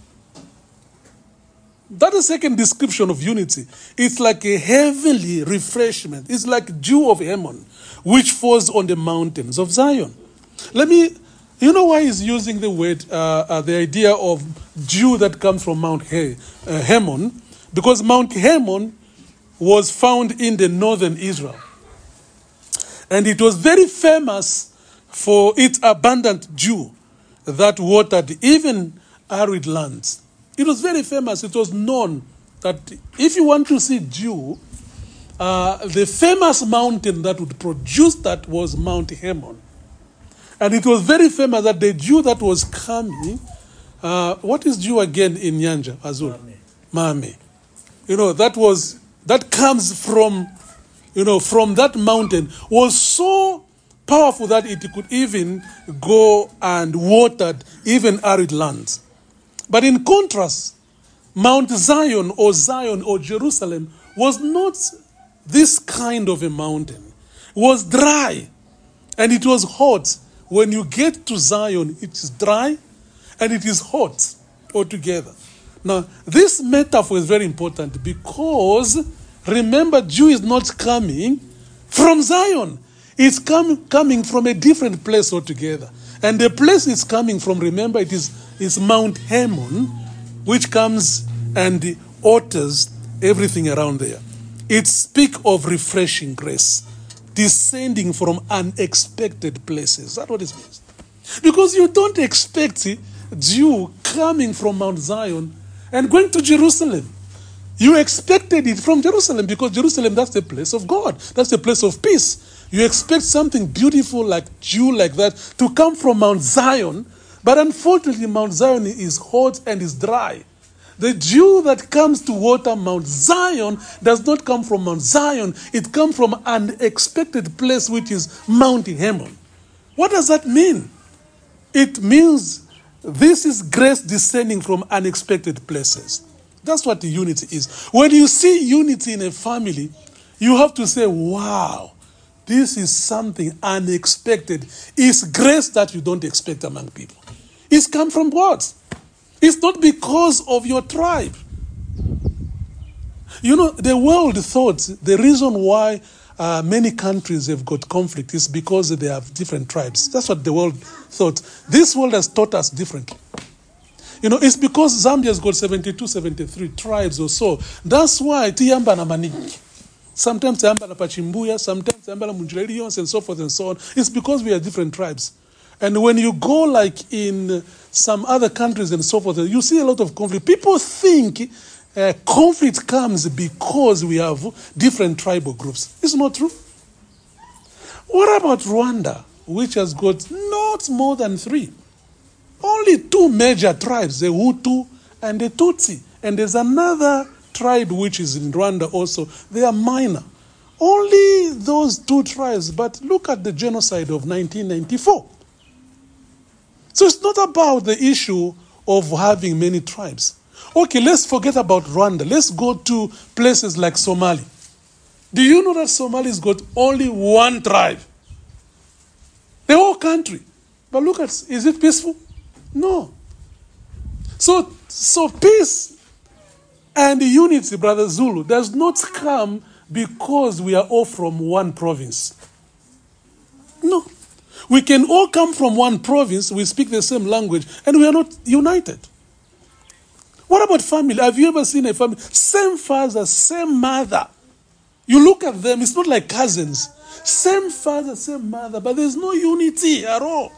That's the second description of unity. It's like a heavenly refreshment. It's like dew of Hermon, which falls on the mountains of Zion. You know why he's using the word, the idea of dew that comes from Mount Hermon? Because Mount Hermon was found in the northern Israel. And it was very famous for its abundant dew that watered even arid lands. It was very famous. It was known that if you want to see dew, the famous mountain that would produce that was Mount Hermon. And it was very famous that the dew that was coming, what is dew again in Nyanja, Azul? Mame. That comes from, from that mountain was so powerful that it could even go and water even arid lands. But in contrast, Mount Zion or Jerusalem was not this kind of a mountain. It was dry and it was hot. When you get to Zion, it is dry and it is hot altogether. Now, this metaphor is very important because, remember, dew is not coming from Zion. It's coming from a different place altogether. And the place it's coming from, remember, it's Mount Hermon, which comes and alters everything around there. It speaks of refreshing grace, descending from unexpected places. That's what it means. Because you don't expect dew coming from Mount Zion and going to Jerusalem. You expected it from Jerusalem because Jerusalem, that's the place of God. That's the place of peace. You expect something beautiful like dew like that to come from Mount Zion, but unfortunately Mount Zion is hot and is dry. The dew that comes to water Mount Zion does not come from Mount Zion. It comes from an unexpected place, which is Mount Hermon. What does that mean? It means this is grace descending from unexpected places. That's what the unity is. When you see unity in a family, you have to say, wow, this is something unexpected. It's grace that you don't expect among people. It's come from what? It's not because of your tribe. The world thought the reason why many countries have got conflict is because they have different tribes. That's what the world thought. This world has taught us differently. It's because Zambia's got 72, 73 tribes or so. That's why Tiyamba na Maniki. Sometimes Tiyamba na Pachimbuya, sometimes Tiyamba na Munjirelions, and so forth and so on. It's because we are different tribes. And when you go like in some other countries and so forth, you see a lot of conflict. People think conflict comes because we have different tribal groups. It's not true. What about Rwanda, which has got not more than 3? Only 2 major tribes, the Hutu and the Tutsi. And there's another tribe which is in Rwanda also. They are minor. Only those 2 tribes. But look at the genocide of 1994. So it's not about the issue of having many tribes. Okay, let's forget about Rwanda. Let's go to places like Somalia. Do you know that Somalia's got only 1 tribe? The whole country. But look at, is it peaceful? No. So peace and unity, Brother Zulu, does not come because we are all from one province. No. We can all come from one province, we speak the same language, and we are not united. What about family? Have you ever seen a family? Same father, same mother. You look at them, it's not like cousins. Same father, same mother, but there's no unity at all.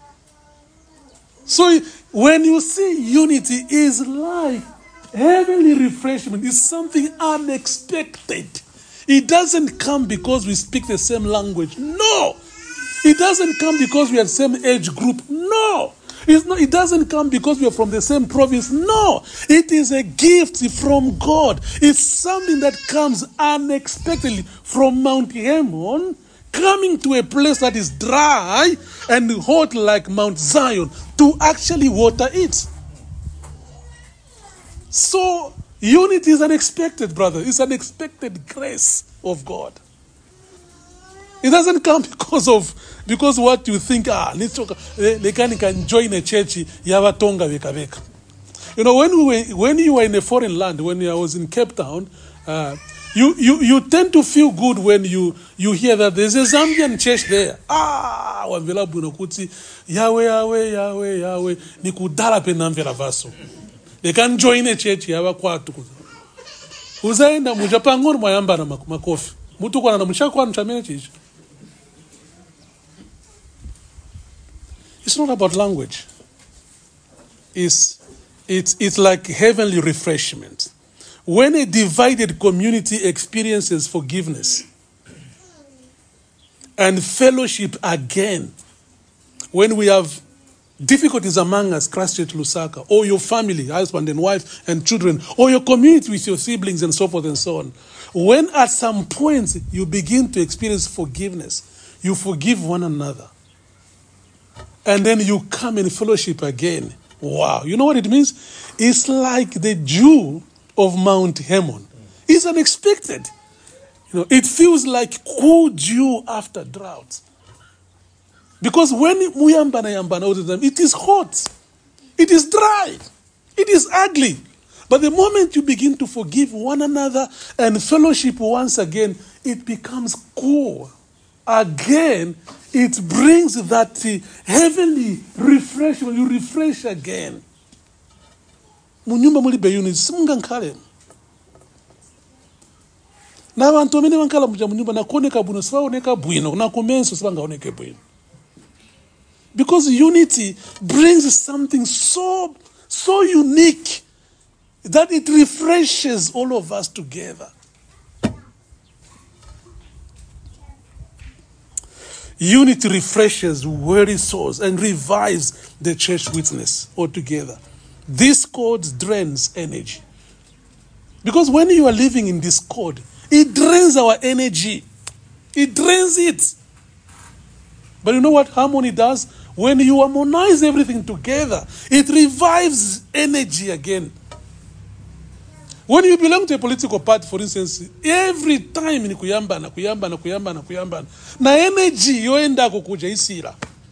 So when you see unity, it's like heavenly refreshment. It's something unexpected. It doesn't come because we speak the same language. No. It doesn't come because we are the same age group. No. It doesn't come because we are from the same province. No. It is a gift from God. It's something that comes unexpectedly from Mount Hermon, coming to a place that is dry and hot like Mount Zion to actually water it. So, unity is unexpected, brother. It's an expected grace of God. It doesn't come because what you think, they can join a church, Yavatonga Veka Veka. When you were in a foreign land, when I was in Cape Town, you tend to feel good when you hear that there's a Zambian church there. Wamvela bunokuti, Yahweh, nikudala penamvela vaso. They can join a church, Yavakwatu. Uzaenda mujapangon mayamba na makofi. Mutu kwa na mshakwa mchamene chichi. It's not about language. It's like heavenly refreshment. When a divided community experiences forgiveness and fellowship again, when we have difficulties among us, Christchurch, Lusaka, or your family, husband and wife and children, or your community with your siblings and so forth and so on, when at some point you begin to experience forgiveness, you forgive one another, and then you come in fellowship again. Wow. You know what it means? It's like the dew of Mount Hermon. It's unexpected. You know, it feels like cool dew after drought. Because when yambana all the time, it is hot, it is dry, it is ugly. But the moment you begin to forgive one another and fellowship once again, it becomes cool. Again, it brings that heavenly refreshment. You refresh again. Munyumba muli beyuni simunga nkale. Na abantu bamene bankala munyumba nakuoneka bwino sibaoneka bwino na kumenso sibangaoneke bwino. Because unity brings something so unique that it refreshes all of us together. Unity refreshes weary souls and revives the church witness altogether. Discord drains energy. Because when you are living in discord, it drains our energy. It drains it. But you know what harmony does? When you harmonize everything together, it revives energy again. When you belong to a political party, for instance, every time ni kuyambana, na energy yoenda kukuja isira.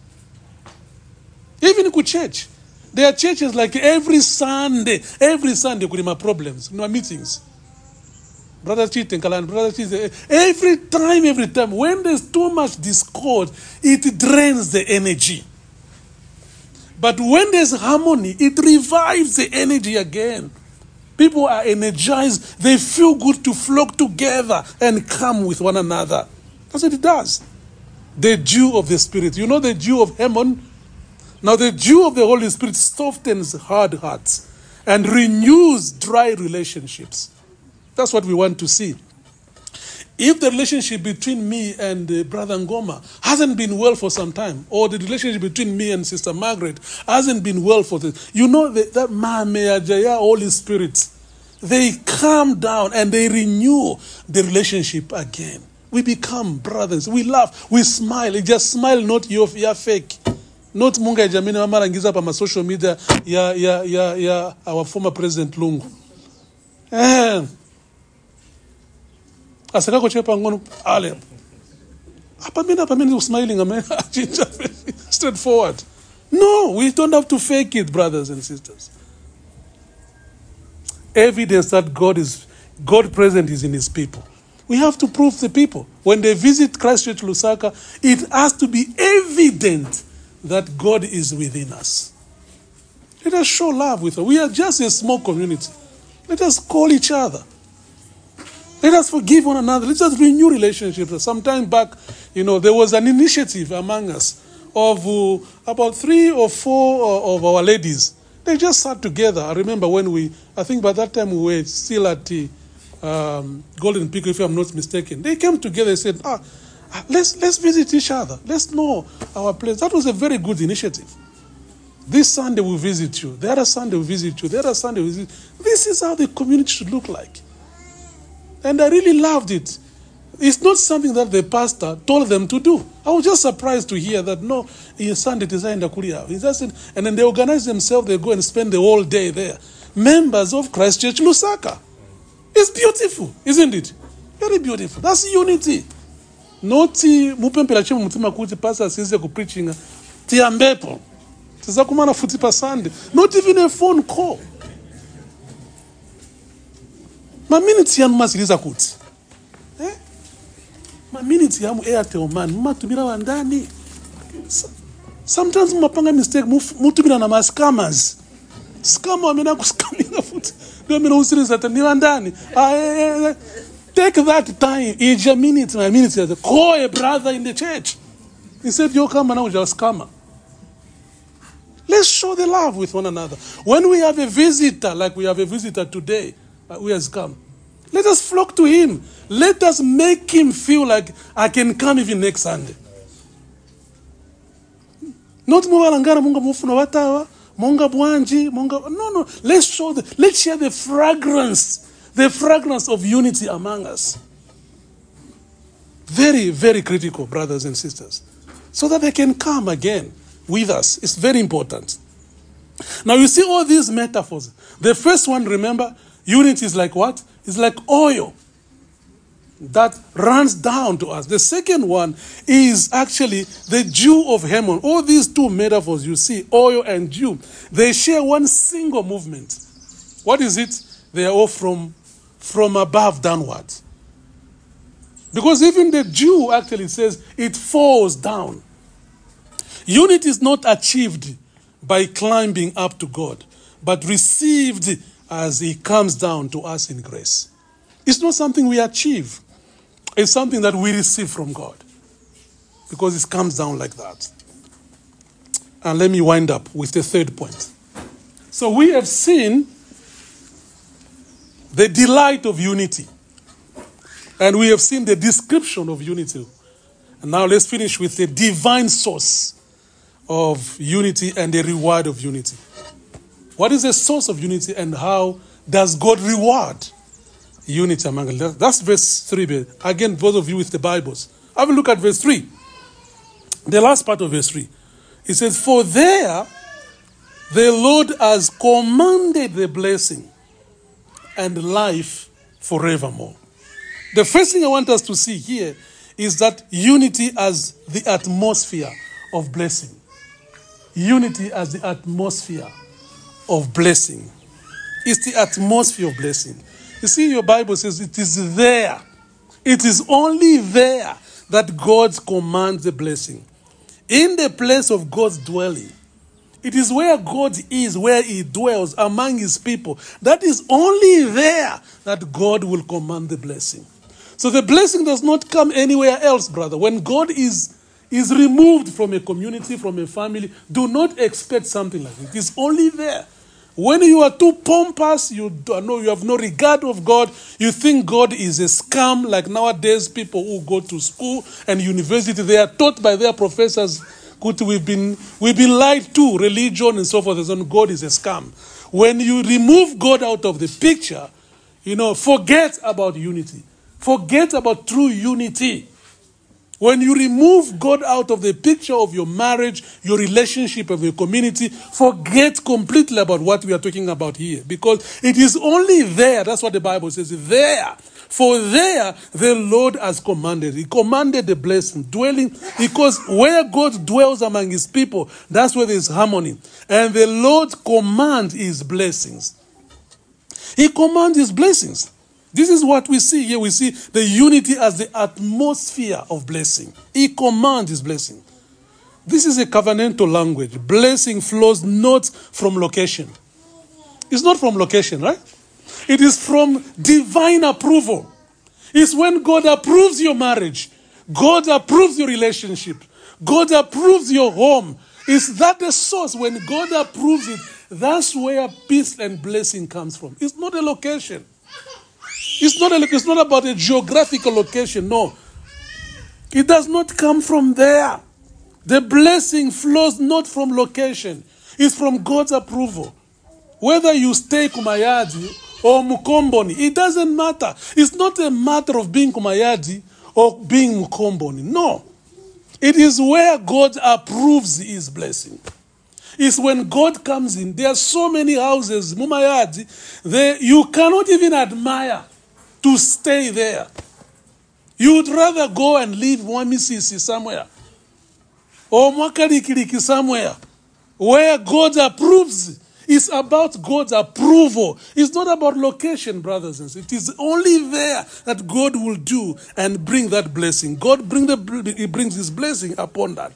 Even in church, there are churches like every Sunday kulima problems, meetings. Brother cheating, brother cheating. Every time, when there's too much discord, it drains the energy. But when there's harmony, it revives the energy again. People are energized. They feel good to flock together and come with one another. That's what it does. The dew of the Spirit. You know the dew of Hermon? Now the dew of the Holy Spirit softens hard hearts and renews dry relationships. That's what we want to see. If the relationship between me and Brother Ngoma hasn't been well for some time, or the relationship between me and Sister Margaret hasn't been well for this, you know that Mahamea Jaya, Holy Spirit, they calm down and they renew the relationship again. We become brothers. We laugh. We smile. Just smile, not you're fake. Not Munga Jamina Amarangiza pa social media ya our former President Lungu. Asakako chepa ngono ale. Apamina smiling straightforward. No, we don't have to fake it, brothers and sisters. Evidence that God present is in his people. We have to prove the people. When they visit Christchurch Lusaka, it has to be evident that God is within us. Let us show love with her. We are just a small community. Let us call each other. Let us forgive one another. Let us renew relationships. Some time back, there was an initiative among us of about 3 or 4 of our ladies. They just sat together. I remember I think by that time we were still at the Golden Peak, if I'm not mistaken. They came together and said, let's visit each other. Let's know our place. That was a very good initiative. This Sunday we visit you. The other Sunday we visit you. The other Sunday we visit you. This is how the community should look like. And I really loved it. It's not something that the pastor told them to do. I was just surprised to hear that, no, in Sunday design the Kuria. And then they organize themselves, they go and spend the whole day there. Members of Christchurch Lusaka. It's beautiful, isn't it? Very beautiful. That's unity. Not mupempela chimu mutima kuti pastor size ku preaching tiambepo. Tiza kumana futi pa Sunday. Not even a phone call. Maminiti yamu masiliza kuti. Maminiti yamu Airtel man. Matumira wandani. Sometimes mapanga mistake. Mutumira na scammers. Scammer wamena kuscaminga futi. Wamena usiriza tani wandani. Take that time. Each minute, my minute. Call a brother in the church. He said, you come and now just scammer. Let's show the love with one another. When we have a visitor, like we have a visitor today, who has come. Let us flock to him. Let us make him feel like I can come even next Sunday. Not mubalangara munga mufuna watawa, munga bwanji, munga. No. Let's share the fragrance of unity among us. Very, very critical, brothers and sisters. So that they can come again with us. It's very important. Now you see all these metaphors. The first one, remember, unity is like what? It's like oil that runs down to us. The second one is actually the dew of Hermon. All these two metaphors you see, oil and dew, they share one single movement. What is it? They are all from above downward. Because even the dew actually says it falls down. Unity is not achieved by climbing up to God, but received as he comes down to us in grace. It's not something we achieve. It's something that we receive from God, because it comes down like that. And let me wind up with the third point. So we have seen the delight of unity, and we have seen the description of unity. And now let's finish with the divine source of unity and the reward of unity. What is the source of unity, and how does God reward unity among us? That's verse 3. Again, those of you with the Bibles, have a look at verse 3. The last part of verse 3. It says, "For there the Lord has commanded the blessing and life forevermore." The first thing I want us to see here is that unity as the atmosphere of blessing. Unity as the atmosphere of blessing. It's the atmosphere of blessing. You see, your Bible says it is there. It is only there that God commands the blessing. In the place of God's dwelling. It is where God is, where he dwells among his people. That is only there that God will command the blessing. So the blessing does not come anywhere else, brother. When God is removed from a community, from a family, do not expect something like it. It's only there. When you are too pompous, you have no regard of God, you think God is a scam, like nowadays people who go to school and university, they are taught by their professors, we've been lied to, religion and so forth, and God is a scam. When you remove God out of the picture, forget about unity. Forget about true unity. When you remove God out of the picture of your marriage, your relationship, of your community, forget completely about what we are talking about here. Because it is only there, that's what the Bible says, there. For there, the Lord has commanded. He commanded the blessing, dwelling, because where God dwells among his people, that's where there is harmony. And the Lord commands his blessings. He commands his blessings. This is what we see here. We see the unity as the atmosphere of blessing. He commands his blessing. This is a covenantal language. Blessing flows not from location. It's not from location, right? It is from divine approval. It's when God approves your marriage. God approves your relationship. God approves your home. Is that the source? When God approves it, that's where peace and blessing comes from. It's not a location. It's not about a geographical location, no. It does not come from there. The blessing flows not from location. It's from God's approval. Whether you stay Kumayadi or Mukomboni, it doesn't matter. It's not a matter of being Kumayadi or being Mukomboni. No. It is where God approves his blessing. It's when God comes in. There are so many houses, Mumayadi, you cannot even admire to stay there. You would rather go and live Mwamisisi somewhere or Mwakarikiriki somewhere where God approves. It's about God's approval. It's not about location, brothers and sisters. It is only there that God will do and bring that blessing. He brings his blessing upon that.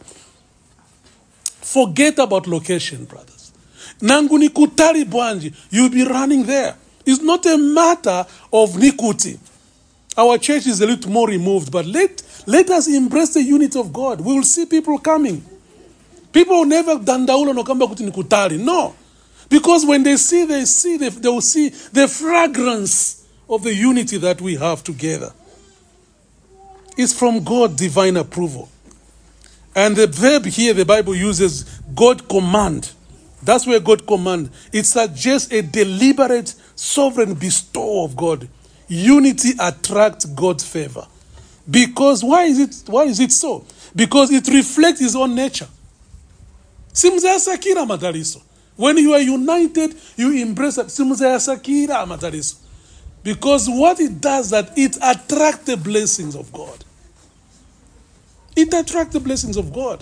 Forget about location, brothers. Nangu nikutari bwanji, you'll be running there. It's not a matter of nikuti. Our church is a little more removed, but let us embrace the unity of God. We will see people coming. People will never dandaula no kamba kuti nikutari. No. Because when they will see the fragrance of the unity that we have together. It's from God, divine approval. And the verb here, the Bible uses God command. That's where God command. It suggests a deliberate, sovereign bestow of God. Unity attracts God's favor. Because why is it so? Because it reflects his own nature. Simzaya sakira matariso. When you are united, you embrace it. Simzaya sakira matariso. Because what it does that it attracts the blessings of God. It attracts the blessings of God.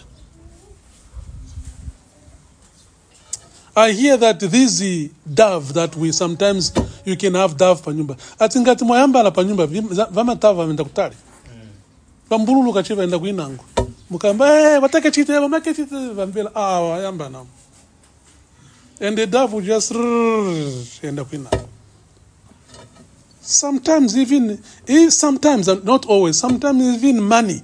I hear that this dove that we sometimes, you can have dove panyumba. Atingati moyamba la panyumba, vama tava venda kutari. Pambululu kachiva enda kuinangu. Mukamba, watake chite, wamake chite, vambela, wayamba na. And the dove will just enda kuinangu. Sometimes, not always, sometimes even money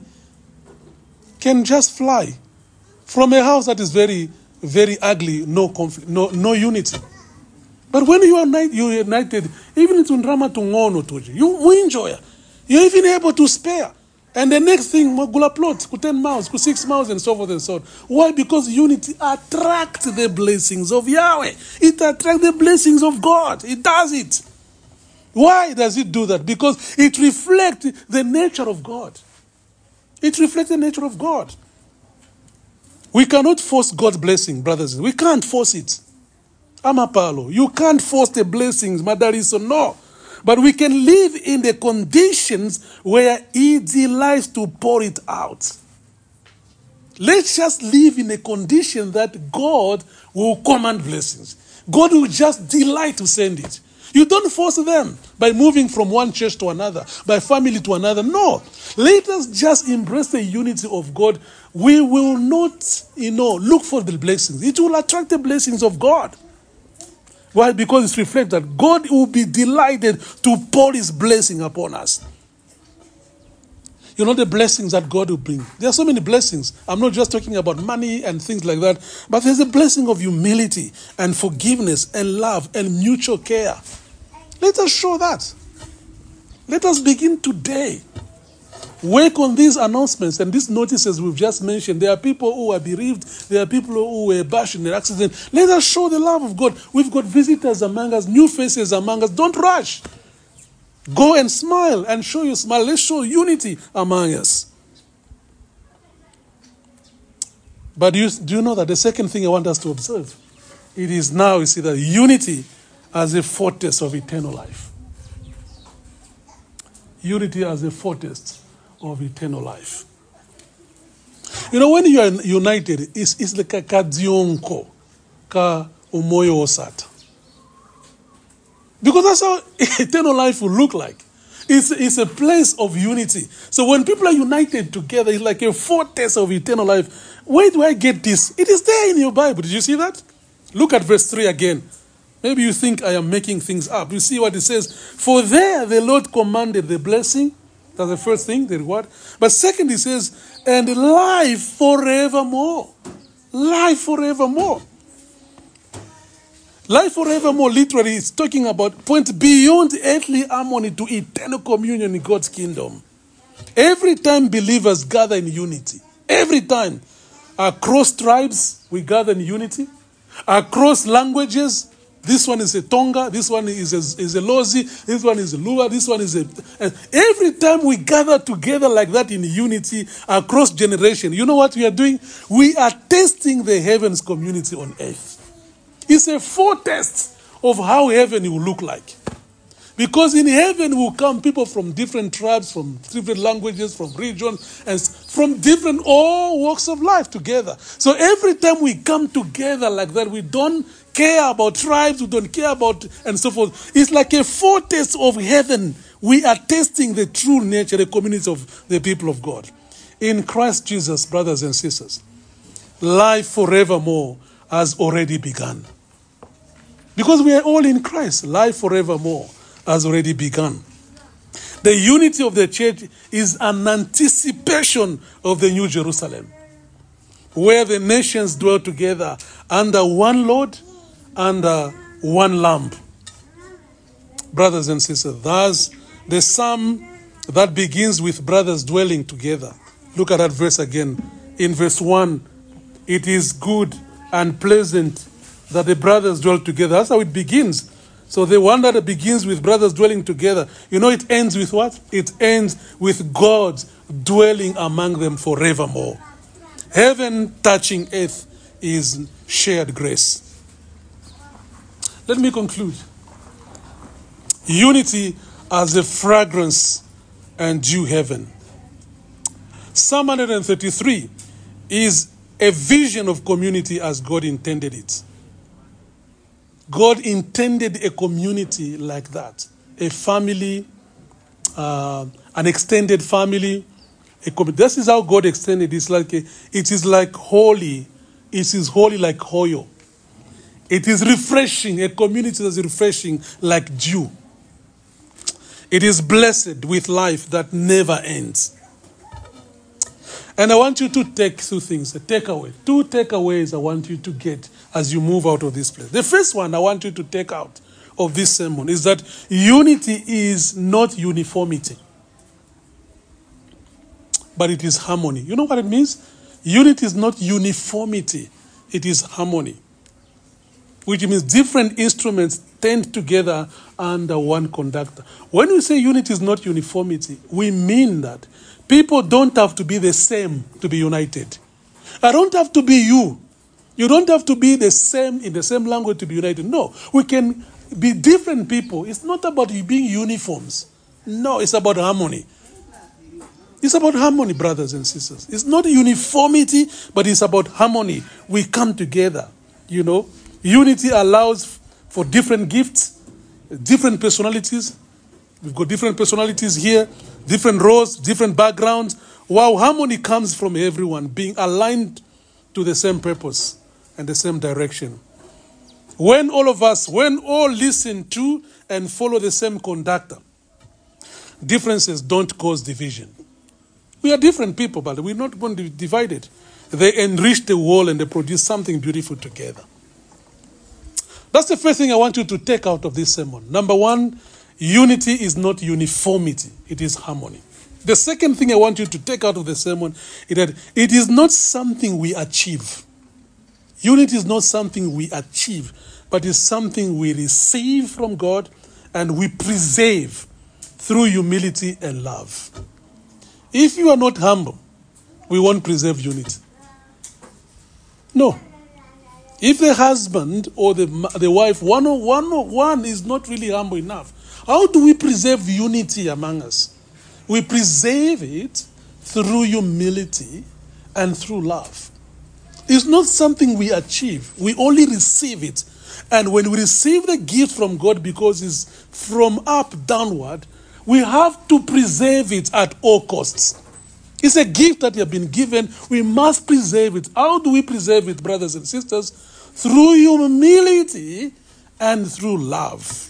can just fly from a house that is very, very ugly, no conflict, no unity. But when you are united, even in Tundrama Tungono Toji, you enjoy. You're even able to spare. And the next thing, Magula plot, 10 miles, 6 miles, and so forth and so on. Why? Because unity attracts the blessings of Yahweh. It attracts the blessings of God. It does it. Why does it do that? Because it reflects the nature of God. It reflects the nature of God. We cannot force God's blessing, brothers. We can't force it. Amapalo, you can't force the blessings, Madariso, no. But we can live in the conditions where he delights to pour it out. Let's just live in a condition that God will command blessings. God will just delight to send it. You don't force them by moving from one church to another, by family to another. No. Let us just embrace the unity of God. We will not, look for the blessings. It will attract the blessings of God. Why? Because it reflects that God will be delighted to pour his blessing upon us. You know the blessings that God will bring. There are so many blessings. I'm not just talking about money and things like that, but there's a blessing of humility and forgiveness and love and mutual care. Let us show that. Let us begin today. Work on these announcements and these notices we've just mentioned. There are people who are bereaved. There are people who were bashed in an accident. Let us show the love of God. We've got visitors among us, new faces among us. Don't rush. Go and smile and show your smile. Let's show unity among us. But do you know that the second thing I want us to observe? It is now, you see, that unity as a fortress of eternal life. Unity as a fortress of eternal life. You know, when you are united, it's like a kadionko, ka umoyo osata. Because that's how eternal life will look like. It's a place of unity. So when people are united together, it's like a fortress of eternal life. Where do I get this? It is there in your Bible. Did you see that? Look at verse 3 again. Maybe you think I am making things up. You see what it says. For there the Lord commanded the blessing. That's the first thing, the reward. But second, he says, and life forevermore. Life forevermore. Life forevermore literally is talking about point beyond earthly harmony to eternal communion in God's kingdom. Every time believers gather in unity, every time, across tribes, we gather in unity. Across languages, this one is a Tonga, this one is a Lozi, this one is a Lua, this one is a... Every time we gather together like that in unity across generation, you know what we are doing? We are testing the heavens community on earth. It's a foretaste of how heaven will look like. Because in heaven will come people from different tribes, from different languages, from regions, and from different all walks of life together. So every time we come together like that, we don't care about tribes, we don't care about, and so forth. It's like a foretaste of heaven. We are tasting the true nature, the community of the people of God. In Christ Jesus, brothers and sisters, life forevermore has already begun. Because we are all in Christ, life forevermore has already begun. The unity of the church is an anticipation of the New Jerusalem, where the nations dwell together under one Lord, under one lamp. Brothers and sisters, thus the psalm that begins with brothers dwelling together. Look at that verse again. In verse 1, it is good and pleasant that the brothers dwell together. That's how it begins. So the one that begins with brothers dwelling together, you know it ends with what? It ends with God dwelling among them forevermore. Heaven touching earth is shared grace. Let me conclude. Unity as a fragrance and due heaven. Psalm 133 is a vision of community as God intended it. God intended a community like that. A family, an extended family. This is how God extended it. It is like holy. It is holy like oil. It is refreshing. A community that is refreshing like dew. It is blessed with life that never ends. And I want you to take two things, a takeaway. Two takeaways I want you to get as you move out of this place. The first one I want you to take out of this sermon is that unity is not uniformity, but it is harmony. You know what it means? Unity is not uniformity, it is harmony. Which means different instruments tend together under one conductor. When we say unity is not uniformity, we mean that people don't have to be the same to be united. I don't have to be you. You don't have to be the same in the same language to be united. No, we can be different people. It's not about you being uniforms. No, it's about harmony. It's about harmony, brothers and sisters. It's not uniformity, but it's about harmony. We come together, you know. Unity allows for different gifts, different personalities. We've got different personalities here, different roles, different backgrounds. While harmony comes from everyone being aligned to the same purpose and the same direction. When all listen to and follow the same conductor, differences don't cause division. We are different people, but we're not going to be divided. They enrich the world and they produce something beautiful together. That's the first thing I want you to take out of this sermon. Number one, unity is not uniformity, it is harmony. The second thing I want you to take out of the sermon is that it is not something we achieve. Unity is not something we achieve, but it's something we receive from God and we preserve through humility and love. If you are not humble, we won't preserve unity. No. If the husband or the wife, one is not really humble enough, how do we preserve unity among us? We preserve it through humility and through love. It's not something we achieve. We only receive it. And when we receive the gift from God, because it's from up downward, we have to preserve it at all costs. It's a gift that you have been given. We must preserve it. How do we preserve it, brothers and sisters? Through humility and through love.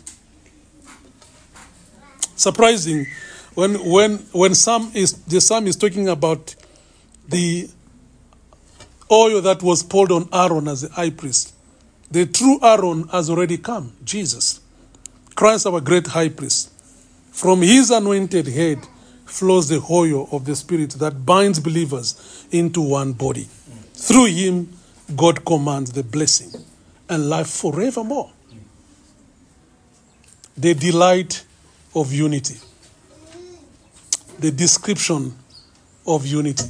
Surprising, when the psalm is talking about the oil that was poured on Aaron as the high priest. The true Aaron has already come, Jesus. Christ, our great high priest. From his anointed head flows the oil of the Spirit that binds believers into one body. Through him, God commands the blessing and life forevermore. The delight of unity. The description of unity.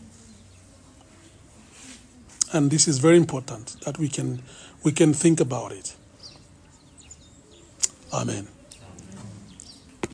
And this is very important that we can think about it. Amen.